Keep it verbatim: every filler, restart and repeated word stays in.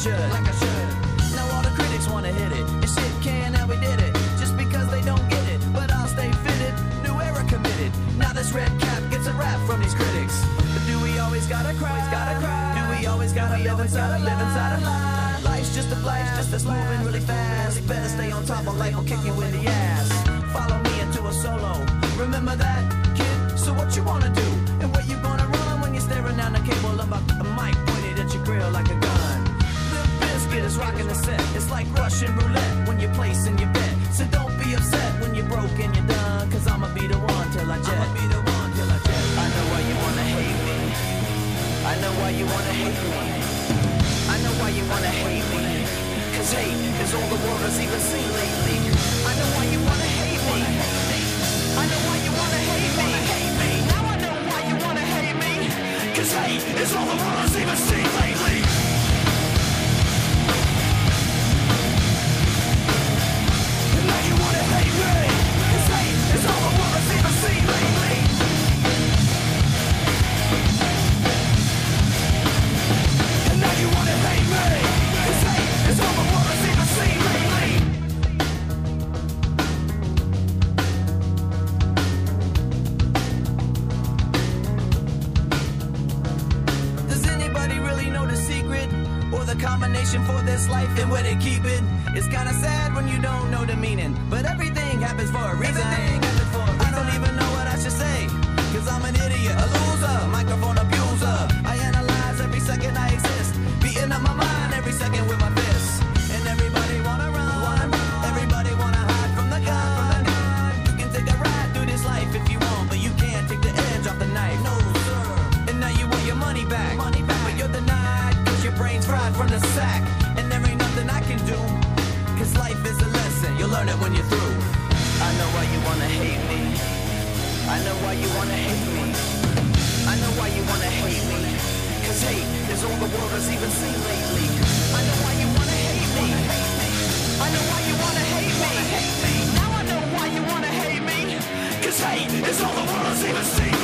should, like I should. Now all the critics wanna hit it, and shit can, and we did it, just because they don't get it. But I'll stay fitted, new era committed. Now this red cap gets a rap from these critics. But do we always gotta cry? Gotta cry. Do we always gotta live inside, live inside a lie? Life's just a blast, just that's moving really fast. Better stay on top of life or kick you in the ass. Follow me into a solo. Remember that, kid? So what you wanna do? And where you gonna run when you're staring down the cable of a, a mic pointed at your grill like a gun? Limp Bizkit is rocking the set. It's like Russian roulette when you're placing your bet. So don't be upset when you're broke and you're done, cause I'ma be the one till I jet. I'ma be the one till I jet. I know why you wanna hate me. I know why you wanna hate me. I know why you wanna hate me. Cause hate is all the world has even seen lately. I know why you wanna hate me. I know why you wanna hate me. Now I know why you wanna hate me. Cause hate is all the world has even seen lately. And now you wanna hate me. Cause hate is all the world has even seen lately. And now you wanna hate me. Cause hate is all the world has even seen lately. The combination for this life and where they keep it. It's kinda sad when you don't know the meaning, but everything happens for a reason. Happens for a reason. I don't even know what I should say, cause I'm an idiot, a loser, microphone abuser. I analyze every second I exist, beating up my mind every second with my fists. And everybody wanna run, everybody wanna hide from the gun. You can take a ride through this life if you want, but you can't take the edge off the knife. No sir. And now you want your money back, money back. But you're denied. Your brain's fried from the sack, and there ain't nothing I can do. Cause life is a lesson, you'll learn it when you're through. I know why you wanna hate me. I know why you wanna hate me. I know why you wanna hate me. Cause hate is all the world has even seen lately. I know why you wanna hate me. I know why you wanna hate me. Now I know why you wanna hate me. Cause hate is all the world has even seen.